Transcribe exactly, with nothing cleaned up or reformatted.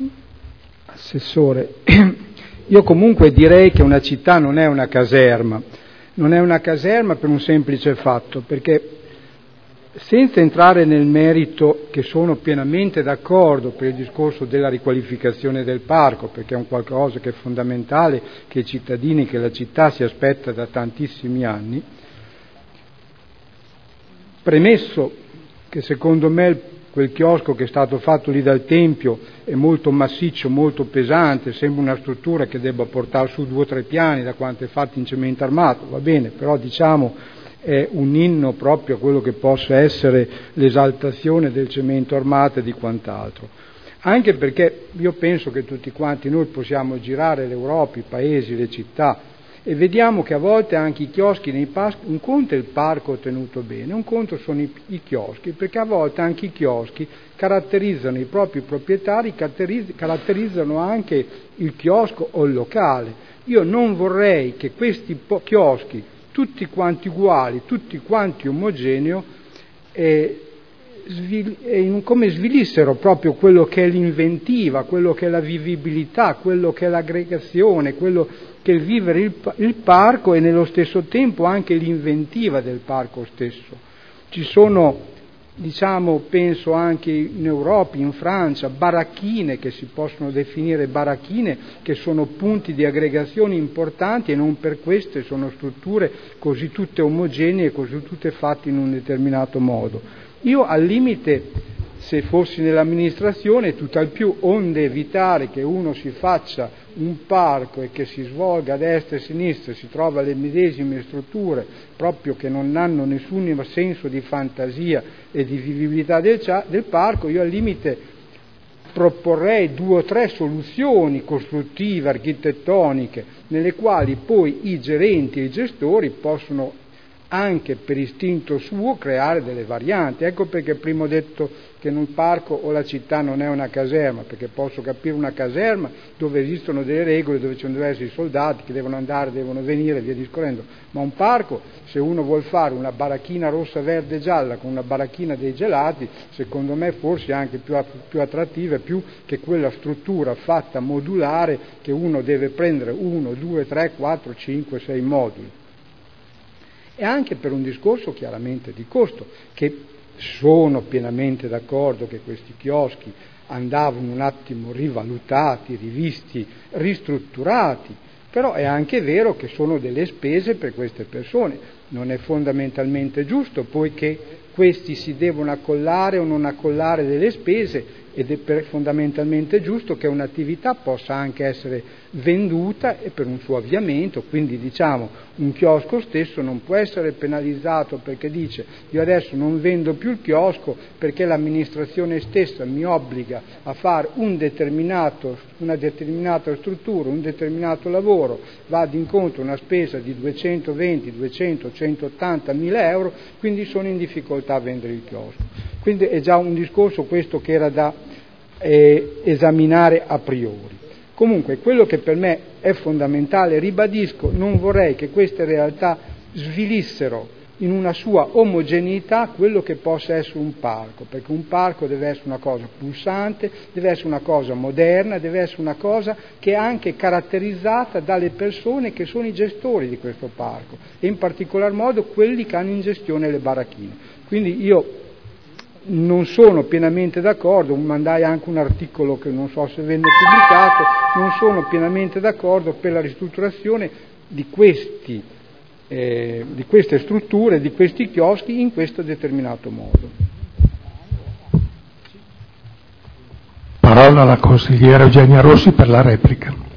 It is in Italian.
Assessore, io comunque direi che una città non è una caserma, non è una caserma per un semplice fatto, perché senza entrare nel merito, che sono pienamente d'accordo per il discorso della riqualificazione del parco, perché è un qualcosa che è fondamentale, che i cittadini, che la città si aspetta da tantissimi anni, premesso che secondo me quel chiosco che è stato fatto lì dal Tempio è molto massiccio, molto pesante, sembra una struttura che debba portare su due o tre piani da quanto è fatto in cemento armato, va bene, però diciamo è un inno proprio a quello che possa essere l'esaltazione del cemento armato e di quant'altro. Anche perché io penso che tutti quanti noi possiamo girare l'Europa, i paesi, le città, e vediamo che a volte anche i chioschi nei parchi, un conto è il parco tenuto bene, un conto sono i, i chioschi, perché a volte anche i chioschi caratterizzano i propri proprietari, caratterizzano anche il chiosco o il locale. Io non vorrei che questi po- chioschi, tutti quanti uguali, tutti quanti omogeneo, eh, svil- eh, come svilissero proprio quello che è l'inventiva, quello che è la vivibilità, quello che è l'aggregazione, quello che è il vivere il, il parco e nello stesso tempo anche l'inventiva del parco stesso. Ci sono, diciamo, penso anche in Europa, in Francia, baracchine che si possono definire baracchine, che sono punti di aggregazione importanti e non per queste sono strutture così tutte omogenee, così tutte fatte in un determinato modo. Io al limite, se fossi nell'amministrazione, tutt'al più, onde evitare che uno si faccia un parco e che si svolga a destra e a sinistra, si trova le medesime strutture proprio che non hanno nessun senso di fantasia e di vivibilità del, del parco, io al limite proporrei due o tre soluzioni costruttive, architettoniche, nelle quali poi i gerenti e i gestori possono anche per istinto suo creare delle varianti. Ecco perché prima ho detto che in un parco o la città non è una caserma, perché posso capire una caserma dove esistono delle regole, dove ci devono essere i soldati che devono andare, devono venire, via discorrendo, ma un parco, se uno vuol fare una baracchina rossa, verde e gialla con una baracchina dei gelati, secondo me forse è anche più, più attrattiva, più che quella struttura fatta modulare che uno deve prendere uno, due, tre, quattro, cinque, sei moduli. E anche per un discorso chiaramente di costo, che sono pienamente d'accordo che questi chioschi andavano un attimo rivalutati, rivisti, ristrutturati, però è anche vero che sono delle spese per queste persone. Non è fondamentalmente giusto poiché questi si devono accollare o non accollare delle spese, ed è fondamentalmente giusto che un'attività possa anche essere venduta e per un suo avviamento, quindi diciamo un chiosco stesso non può essere penalizzato perché dice io adesso non vendo più il chiosco perché l'amministrazione stessa mi obbliga a fare un determinato, una determinata struttura, un determinato lavoro, vado incontro a una spesa di duecentoventi, duecento, centottanta mila euro, quindi sono in difficoltà a vendere il chiosco. Quindi è già un discorso questo che era da eh, esaminare a priori. Comunque quello che per me è fondamentale, ribadisco, non vorrei che queste realtà svilissero in una sua omogeneità quello che possa essere un parco, perché un parco deve essere una cosa pulsante, deve essere una cosa moderna, deve essere una cosa che è anche caratterizzata dalle persone che sono i gestori di questo parco e in particolar modo quelli che hanno in gestione le baracchine. Quindi io non sono pienamente d'accordo, mandai anche un articolo che non so se venne pubblicato, non sono pienamente d'accordo per la ristrutturazione di questi eh, di queste strutture, di questi chioschi in questo determinato modo. Parola alla consigliera Eugenia Rossi per la replica.